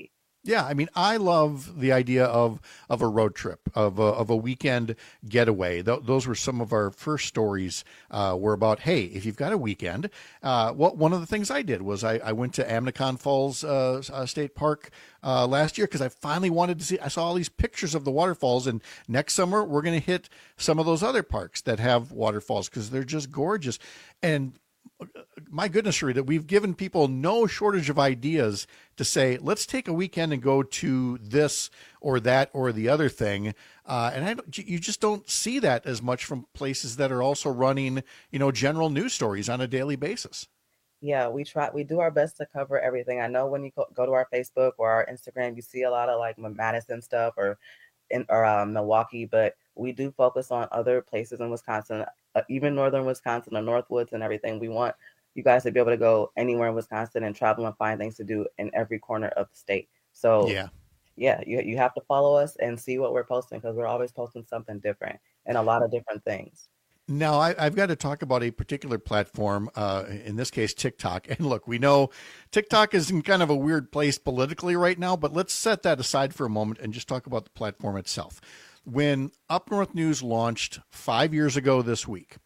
Yeah, I mean, I love the idea of a road trip, of a weekend getaway. Those were some of our first stories. Were about, hey, if you've got a weekend, one of the things I did was I went to Amnicon Falls State Park last year because I finally wanted to see. I saw all these pictures of the waterfalls, and next summer we're going to hit some of those other parks that have waterfalls because they're just gorgeous. And my goodness, Sharita, we've given people no shortage of ideas to say, let's take a weekend and go to this or that or the other thing. And you just don't see that as much from places that are also running, general news stories on a daily basis. Yeah, we do our best to cover everything. I know when you go to our Facebook or our Instagram, you see a lot of like Madison stuff or Milwaukee, but we do focus on other places in Wisconsin, even northern Wisconsin, the Northwoods and everything. We want you guys to be able to go anywhere in Wisconsin and travel and find things to do in every corner of the state. So you have to follow us and see what we're posting because we're always posting something different and a lot of different things. Now, I've got to talk about a particular platform, in this case, TikTok. And look, we know TikTok is in kind of a weird place politically right now, but let's set that aside for a moment and just talk about the platform itself. When Up North News launched 5 years ago this week,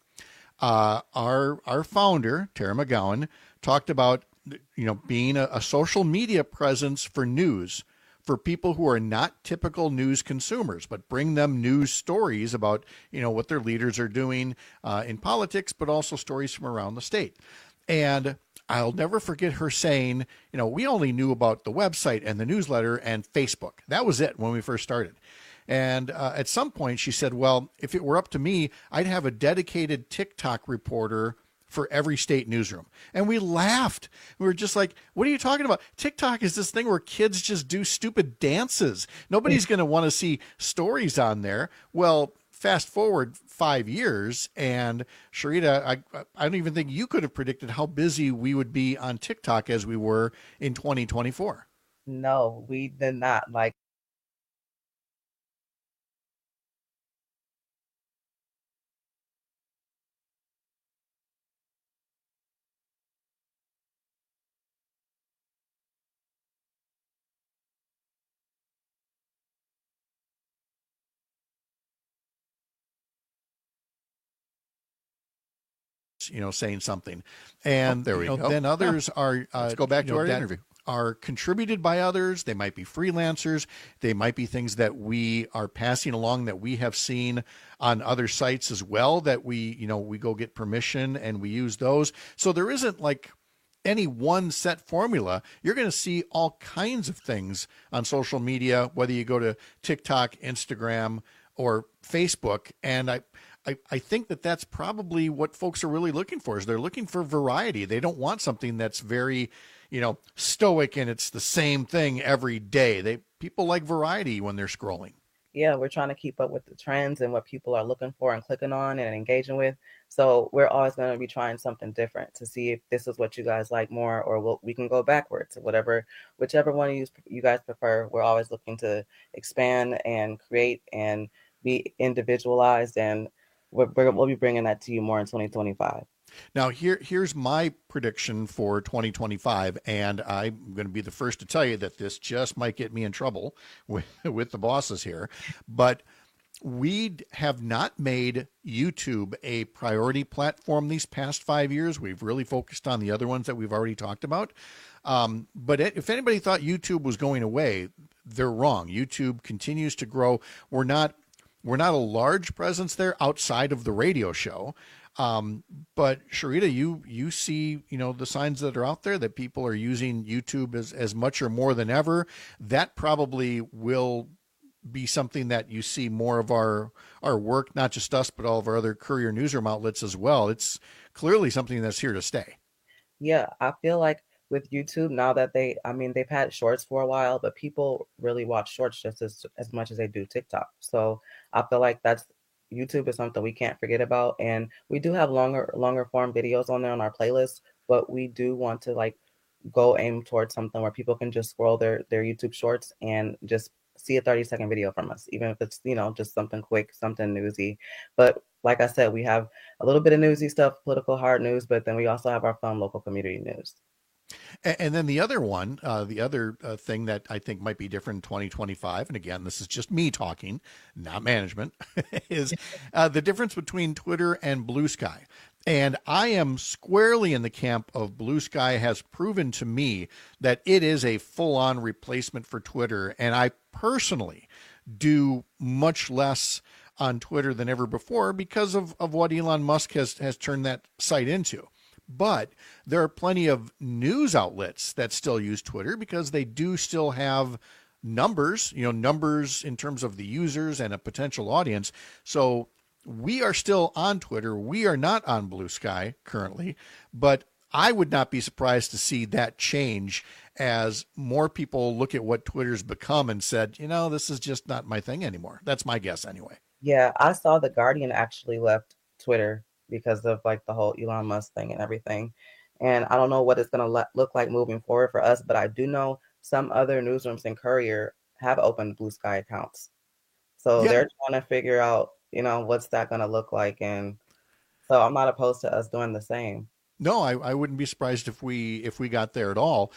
our founder, Tara McGowan, talked about being a social media presence for news for people who are not typical news consumers, but bring them news stories about, what their leaders are doing in politics, but also stories from around the state. And I'll never forget her saying, we only knew about the website and the newsletter and Facebook. That was it when we first started. And at some point she said, well, if it were up to me, I'd have a dedicated TikTok reporter for every state newsroom. And we laughed. We were just like, what are you talking about? TikTok is this thing where kids just do stupid dances. Nobody's going to want to see stories on there. Well, fast forward 5 years, and Sharita, I don't even think you could have predicted how busy we would be on TikTok as we were in 2024. No, we did not. Saying something. And there we go. Then others are, let's go back to our interview. Are contributed by others. They might be freelancers. They might be things that we are passing along that we have seen on other sites as well, that we go get permission and we use those. So there isn't like any one set formula. You're going to see all kinds of things on social media, whether you go to TikTok, Instagram, or Facebook. And I think that that's probably what folks are really looking for, is they're looking for variety. They don't want something that's very, stoic and it's the same thing every day. People like variety when they're scrolling. Yeah, we're trying to keep up with the trends and what people are looking for and clicking on and engaging with. So we're always going to be trying something different to see if this is what you guys like more, or we can go backwards, whichever one you guys prefer. We're always looking to expand and create and be individualized, and we'll be bringing that to you more in 2025. Now, here's my prediction for 2025, and I'm going to be the first to tell you that this just might get me in trouble with the bosses here, but we have not made YouTube a priority platform these past 5 years. We've really focused on the other ones that we've already talked about. But if anybody thought YouTube was going away, they're wrong. YouTube continues to grow. We're not a large presence there outside of the radio show. But Sharita, you see, the signs that are out there that people are using YouTube as much or more than ever. That probably will be something that you see more of our work, not just us, but all of our other Courier newsroom outlets as well. It's clearly something that's here to stay. Yeah, I feel like with YouTube now that they've had shorts for a while, but people really watch shorts just as much as they do TikTok. So I feel like YouTube is something we can't forget about. And we do have longer form videos on there on our playlist, but we do want to go aim towards something where people can just scroll their YouTube shorts and just see a 30-second video from us, even if it's, just something quick, something newsy. But like I said, we have a little bit of newsy stuff, political hard news, but then we also have our fun local community news. And then the other one, thing that I think might be different in 2025, and again, this is just me talking, not management, is the difference between Twitter and Blue Sky. And I am squarely in the camp of Blue Sky has proven to me that it is a full-on replacement for Twitter. And I personally do much less on Twitter than ever before because of what Elon Musk has turned that site into. But there are plenty of news outlets that still use Twitter because they do still have numbers in terms of the users and a potential audience. So we are still on Twitter. We are not on Blue Sky currently, but I would not be surprised to see that change as more people look at what Twitter's become and said, this is just not my thing anymore. That's my guess anyway. Yeah, I saw The Guardian actually left Twitter because of like the whole Elon Musk thing and everything. And I don't know what it's going to look like moving forward for us, but I do know some other newsrooms in Courier have opened Blue Sky accounts. So they're trying to figure out, what's that going to look like. And so I'm not opposed to us doing the same. No, I wouldn't be surprised if we got there at all.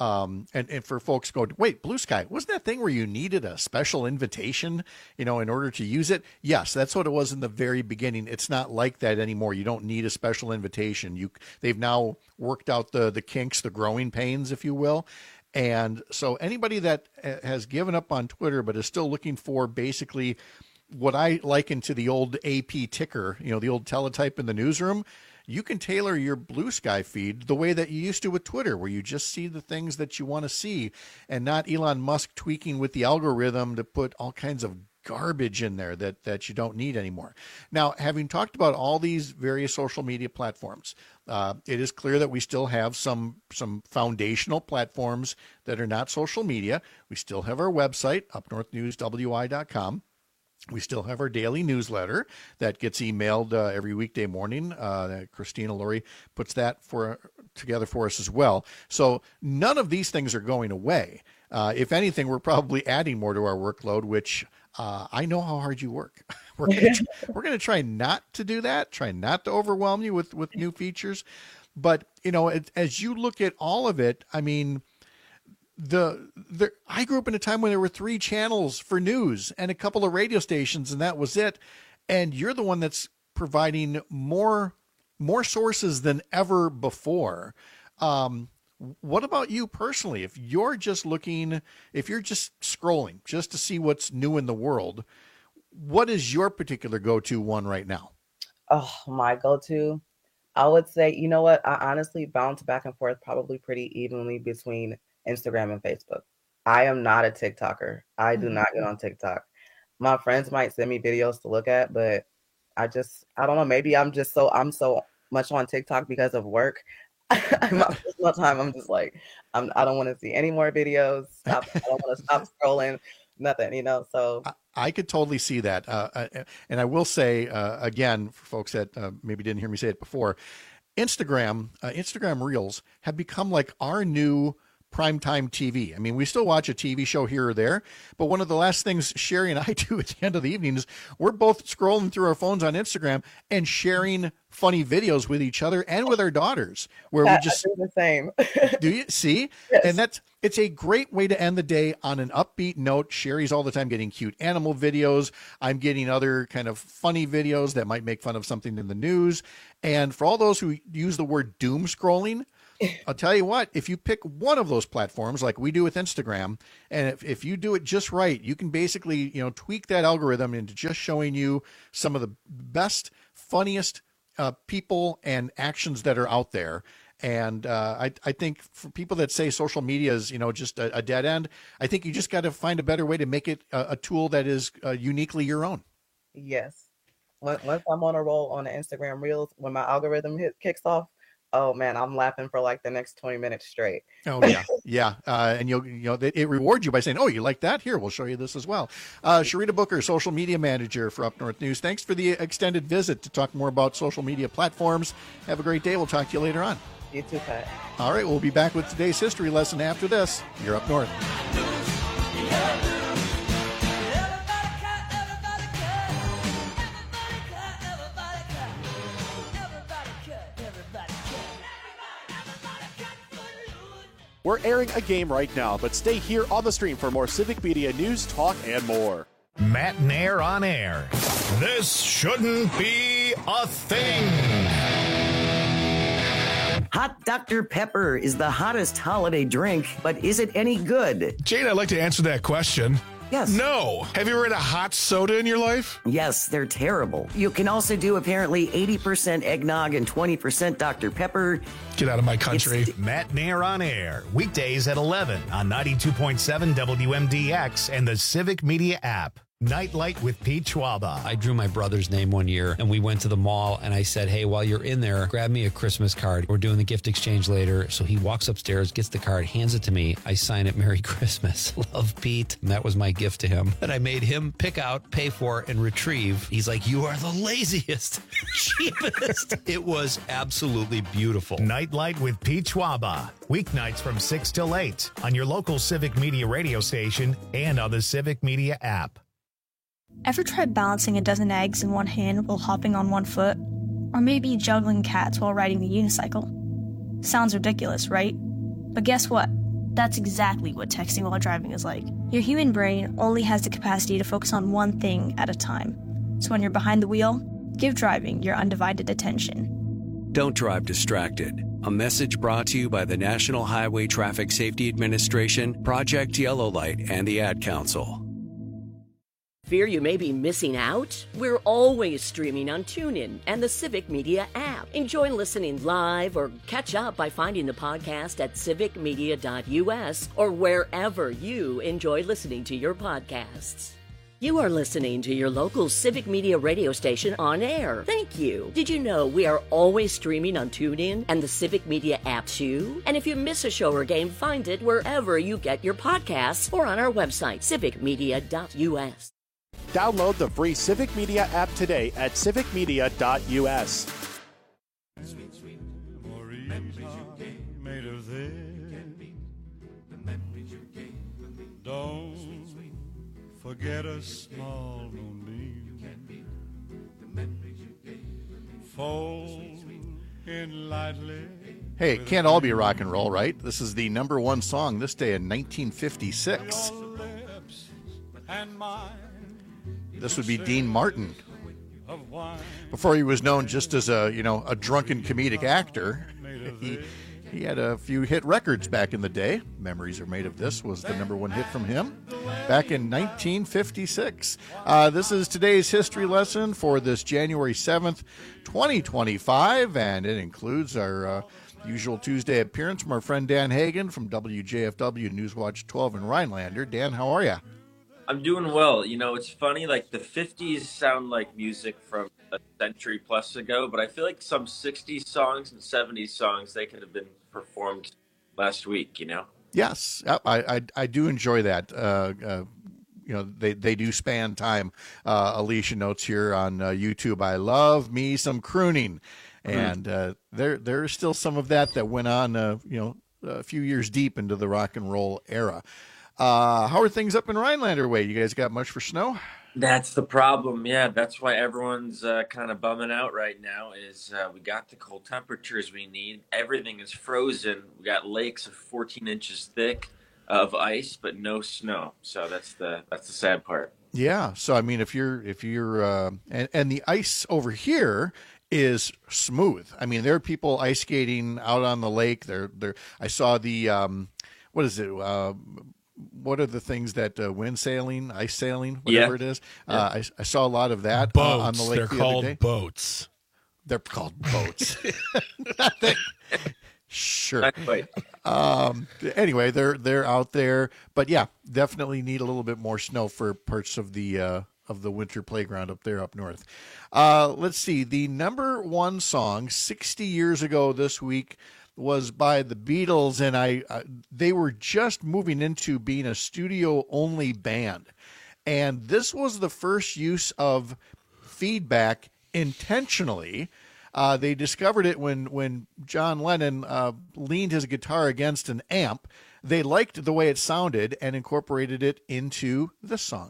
And for folks go, wait, Blue Sky, wasn't that thing where you needed a special invitation, in order to use it? Yes, that's what it was in the very beginning. It's not like that anymore. You don't need a special invitation. They've now worked out the kinks, the growing pains, if you will. And so anybody that has given up on Twitter but is still looking for basically what I liken to the old AP ticker, the old teletype in the newsroom, you can tailor your Blue Sky feed the way that you used to with Twitter, where you just see the things that you want to see and not Elon Musk tweaking with the algorithm to put all kinds of garbage in there that you don't need anymore. Now, having talked about all these various social media platforms, it is clear that we still have some foundational platforms that are not social media. We still have our website, upnorthnewswi.com. We still have our daily newsletter that gets emailed every weekday morning. Christina Laurie puts that together for us as well. So none of these things are going away. If anything, we're probably adding more to our workload, which I know how hard you work. We're going to try not to do that, try not to overwhelm you with new features. But, as you look at all of it, I mean, I grew up in a time when there were 3 channels for news and a couple of radio stations, and that was it. And you're the one that's providing more sources than ever before. What about you personally? If you're just scrolling just to see what's new in the world, what is your particular go-to one right now? Oh, my go-to, I would say, you know what? I honestly bounce back and forth probably pretty evenly between Instagram and Facebook. I am not a TikToker. I do not get on TikTok. My friends might send me videos to look at, but I don't know. Maybe I'm so much on TikTok because of work. My personal time, I'm just like, I don't want to see any more videos. I don't want to stop scrolling. Nothing, So I could totally see that. And I will say again, for folks that maybe didn't hear me say it before, Instagram Reels have become like our new primetime TV. I mean, we still watch a TV show here or there, but one of the last things Sherry and I do at the end of the evening is we're both scrolling through our phones on Instagram and sharing funny videos with each other and with our daughters, where we just do the same. Do you see? Yes. And it's a great way to end the day on an upbeat note. Sherry's all the time getting cute animal videos. I'm getting other kind of funny videos that might make fun of something in the news. And for all those who use the word doom scrolling, I'll tell you what, if you pick one of those platforms like we do with Instagram, and if you do it just right, you can basically, tweak that algorithm into just showing you some of the best, funniest people and actions that are out there. And I think for people that say social media is, just a dead end, I think you just got to find a better way to make it a tool that is uniquely your own. Yes. Once I'm on a roll on the Instagram Reels, when my algorithm kicks off, oh man, I'm laughing for like the next 20 minutes straight. Oh yeah. Yeah. And it rewards you by saying, oh, you like that? Here, we'll show you this as well. Sharita Booker, social media manager for Up North News. Thanks for the extended visit to talk more about social media platforms. Have a great day. We'll talk to you later on. You too, Pat. All right. We'll be back with today's history lesson after this. You're Up North. We're airing a game right now, but stay here on the stream for more Civic Media news, talk, and more. Matt Nair on air. This shouldn't be a thing. Hot Dr. Pepper is the hottest holiday drink, but is it any good? Jade, I'd like to answer that question. Yes. No. Have you ever had a hot soda in your life? Yes, they're terrible. You can also do apparently 80% eggnog and 20% Dr. Pepper. Get out of my country. Matt Nair on air. Weekdays at 11 on 92.7 WMDX and the Civic Media app. Nightlight with Pete Schwaba. I drew my brother's name one year, and we went to the mall, and I said, hey, while you're in there, grab me a Christmas card. We're doing the gift exchange later. So he walks upstairs, gets the card, hands it to me. I sign it, Merry Christmas. Love, Pete. And that was my gift to him. And I made him pick out, pay for, and retrieve. He's like, you are the laziest, cheapest. It was absolutely beautiful. Nightlight with Pete Schwaba. Weeknights from 6 till 8 on your local Civic Media radio station and on the Civic Media app. Ever tried balancing a dozen eggs in one hand while hopping on one foot? Or maybe juggling cats while riding the unicycle? Sounds ridiculous, right? But guess what? That's exactly what texting while driving is like. Your human brain only has the capacity to focus on one thing at a time. So when you're behind the wheel, give driving your undivided attention. Don't drive distracted. A message brought to you by the National Highway Traffic Safety Administration, Project Yellow Light, and the Ad Council. Fear you may be missing out? We're always streaming on TuneIn and the Civic Media app. Enjoy listening live or catch up by finding the podcast at civicmedia.us or wherever you enjoy listening to your podcasts. You are listening to your local Civic Media radio station on air. Thank you. Did you know we are always streaming on TuneIn and the Civic Media app too? And if you miss a show or game, find it wherever you get your podcasts or on our website, civicmedia.us. Download the free Civic Media app today at civicmedia.us. Don't forget a small moonbeam. Fold in lightly. Hey, it can't all be rock and roll, right? This is the number one song this day in 1956. This would be Dean Martin. Before he was known just as a drunken comedic actor, he had a few hit records back in the day. Memories Are Made of This was the number one hit from him back in 1956. This is today's history lesson for this January 7th, 2025, and it includes our usual Tuesday appearance from our friend Dan Hagan from WJFW Newswatch 12 in Rhinelander. Dan, how are you? I'm doing well. You know, it's funny, like the 50s sound like music from a century plus ago, but I feel like some 60s songs and 70s songs, they could have been performed last week, you know? Yes, I do enjoy that. They do span time. Alicia notes here on YouTube, I love me some crooning. And there's still some of that went on, a few years deep into the rock and roll era. How are things up in Rhinelander way? You guys got much for snow? That's the problem. Yeah, that's why everyone's kind of bumming out right now is we got the cold temperatures we need. Everything is frozen. We got lakes of 14 inches thick of ice, but no snow. So that's the sad part. Yeah. So, I mean, if you're and the ice over here is smooth. I mean, there are people ice skating out on the lake. I saw the, what is it? What are the things that wind sailing, ice sailing, whatever it is? I saw a lot of that on the lake. They're called boats. They're called boats. Sure. Not quite. Anyway, they're out there, but yeah, definitely need a little bit more snow for parts of the winter playground up there up north. Let's see. The number one song 60 years ago this week was by the Beatles, and they were just moving into being a studio-only band. And this was the first use of feedback intentionally. They discovered it when John Lennon leaned his guitar against an amp. They liked the way it sounded and incorporated it into the song.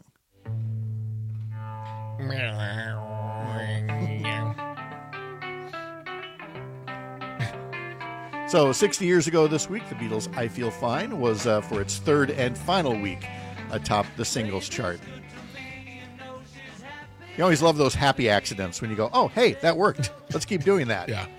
So 60 years ago this week, the Beatles' I Feel Fine was for its third and final week atop the singles chart. You always love those happy accidents when you go, oh, hey, that worked. Let's keep doing that. Yeah.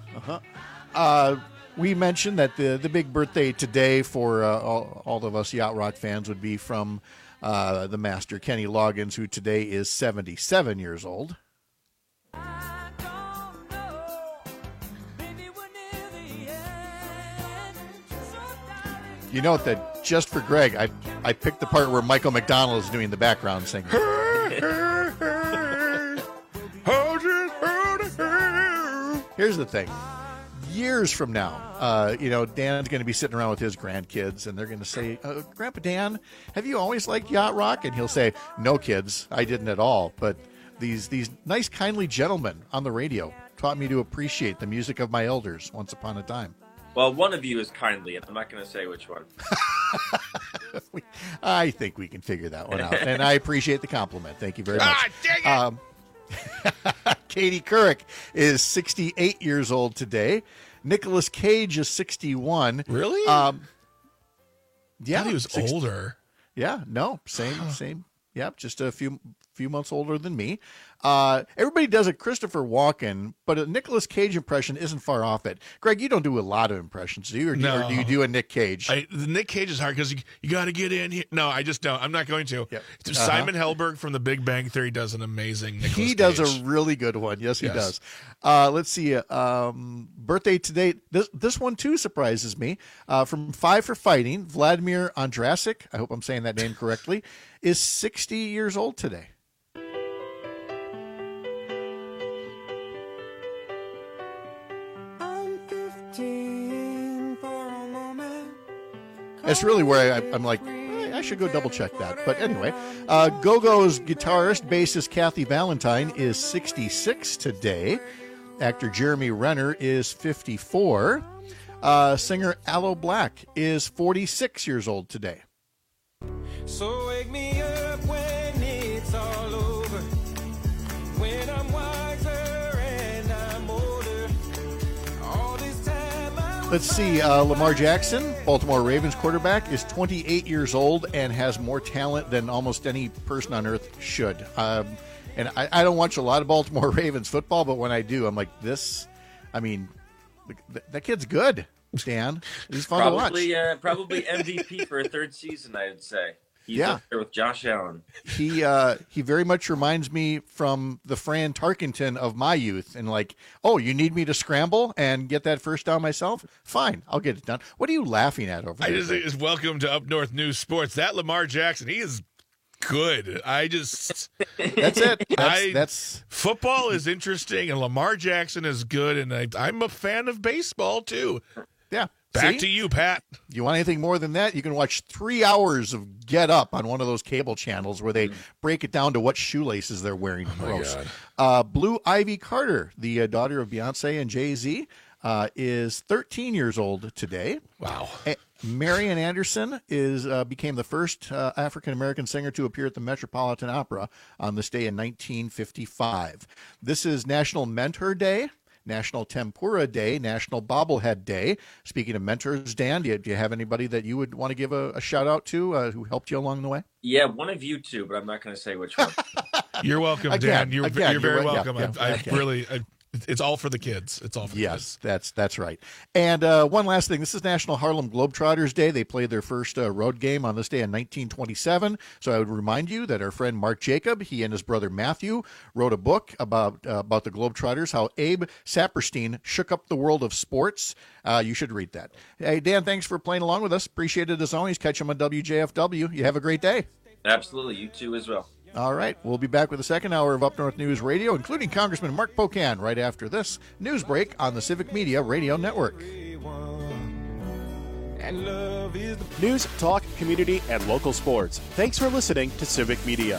We mentioned that the big birthday today for all of us Yacht Rock fans would be from the master, Kenny Loggins, who today is 77 years old. You note that just for Greg, I picked the part where Michael McDonald is doing the background singing. Here's the thing. Years from now, Dan's going to be sitting around with his grandkids, and they're going to say, Grandpa Dan, have you always liked yacht rock? And he'll say, no, kids, I didn't at all. But these nice, kindly gentlemen on the radio taught me to appreciate the music of my elders once upon a time. Well, one of you is kindly, and I'm not going to say which one. I think we can figure that one out, and I appreciate the compliment. Thank you very much. Dang it! Katie Couric is 68 years old today. Nicolas Cage is 61. Really? Yeah, I thought he was older. Yeah, no, same. Yep, just a few months older than me. Everybody does a Christopher Walken, but a Nicolas Cage impression isn't far off it. Greg, you don't do a lot of impressions, do you? Or do you do a Nick Cage? The Nick Cage is hard because you got to get in here. No, I just don't. I'm not going to. Yep. Simon Helberg from The Big Bang Theory does an amazing Nicolas Cage. He does a really good one. Yes, he does. Let's see. Birthday today. This one, too, surprises me. From Five for Fighting, Vladimir Andrasik, I hope I'm saying that name correctly, is 60 years old today. That's really where I'm like, I should go double check that. But anyway, Go-Go's guitarist, bassist Kathy Valentine is 66 today. Actor Jeremy Renner is 54. Singer Aloe Black is 46 years old today. So wake me up when it's all over, when I'm wiser and I'm older. All this time Let's see, Lamar Jackson, Baltimore Ravens quarterback, is 28 years old and has more talent than almost any person on earth should. And I don't watch a lot of Baltimore Ravens football, but when I do, I'm like, that kid's good, Dan. He's fun to watch. Probably MVP for a third season, I would say. He's up there with Josh Allen. He very much reminds me from the Fran Tarkenton of my youth. And like, oh, you need me to scramble and get that first down myself? Fine, I'll get it done. What are you laughing at over there? I just think it's welcome to Up North News Sports. That Lamar Jackson, he is good. That's it. That's football is interesting, and Lamar Jackson is good, and I'm a fan of baseball too. Yeah. Back to you, Pat. You want anything more than that? You can watch 3 hours of Get Up on one of those cable channels where they break it down to what shoelaces they're wearing. Gross. Blue Ivy Carter, the daughter of Beyonce and Jay-Z, is 13 years old today. Wow. Marian Anderson became the first African-American singer to appear at the Metropolitan Opera on this day in 1955. This is National Mentor Day, National Tempura Day, National Bobblehead Day. Speaking of mentors, Dan, do you have anybody that you would want to give a shout-out to who helped you along the way? Yeah, one of you two, but I'm not going to say which one. You're welcome, Dan. You're very welcome. Yeah, it's all for the kids. It's all for the kids. Yes, that's right. And one last thing. This is National Harlem Globetrotters Day. They played their first road game on this day in 1927. So I would remind you that our friend Mark Jacob, he and his brother Matthew wrote a book about the Globetrotters, how Abe Saperstein shook up the world of sports. You should read that. Hey, Dan, thanks for playing along with us. Appreciate it as always. Catch him on WJFW. You have a great day. Absolutely. You too as well. All right, we'll be back with the second hour of Up North News Radio, including Congressman Mark Pocan, right after this news break on the Civic Media Radio Network. News, talk, community, and local sports. Thanks for listening to Civic Media.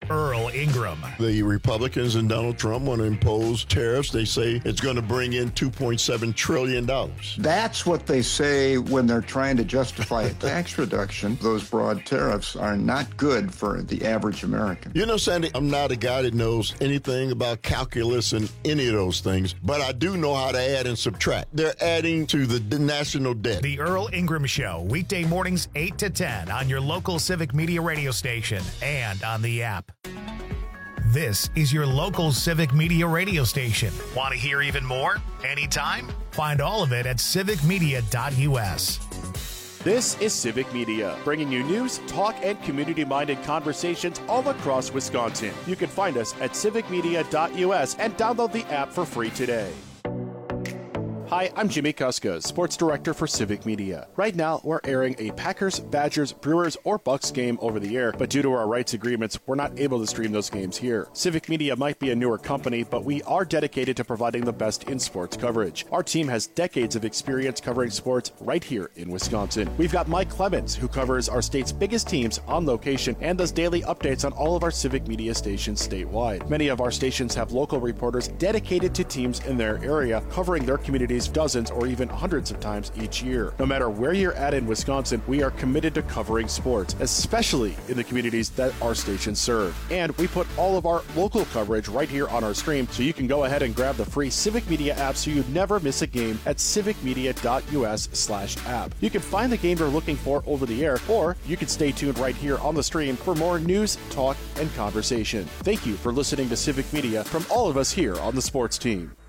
Earl Ingram. The Republicans and Donald Trump want to impose tariffs. They say it's going to bring in $2.7 trillion. That's what they say when they're trying to justify a tax reduction. Those broad tariffs are not good for the average American. You know, Sandy, I'm not a guy that knows anything about calculus and any of those things, but I do know how to add and subtract. They're adding to the national debt. The Earl Ingram Show, weekday mornings 8 to 10 on your local Civic Media radio station and on the app. This is your local Civic Media radio station. Want to hear even more? Anytime? Find all of it at civicmedia.us. This is Civic Media, bringing you news, talk, and community-minded conversations all across Wisconsin. You can find us at civicmedia.us and download the app for free today. Hi, I'm Jimmy Kuska, Sports Director for Civic Media. Right now, we're airing a Packers, Badgers, Brewers, or Bucks game over the air, but due to our rights agreements, we're not able to stream those games here. Civic Media might be a newer company, but we are dedicated to providing the best in sports coverage. Our team has decades of experience covering sports right here in Wisconsin. We've got Mike Clemens, who covers our state's biggest teams on location and does daily updates on all of our Civic Media stations statewide. Many of our stations have local reporters dedicated to teams in their area, covering their communities dozens or even hundreds of times each year. No matter where you're at in Wisconsin, we are committed to covering sports, especially in the communities that our stations serve. And we put all of our local coverage right here on our stream, so you can go ahead and grab the free Civic Media app so you never miss a game at civicmedia.us/app. You can find the game you're looking for over the air, or you can stay tuned right here on the stream for more news, talk, and conversation. Thank you for listening to Civic Media from all of us here on the sports team.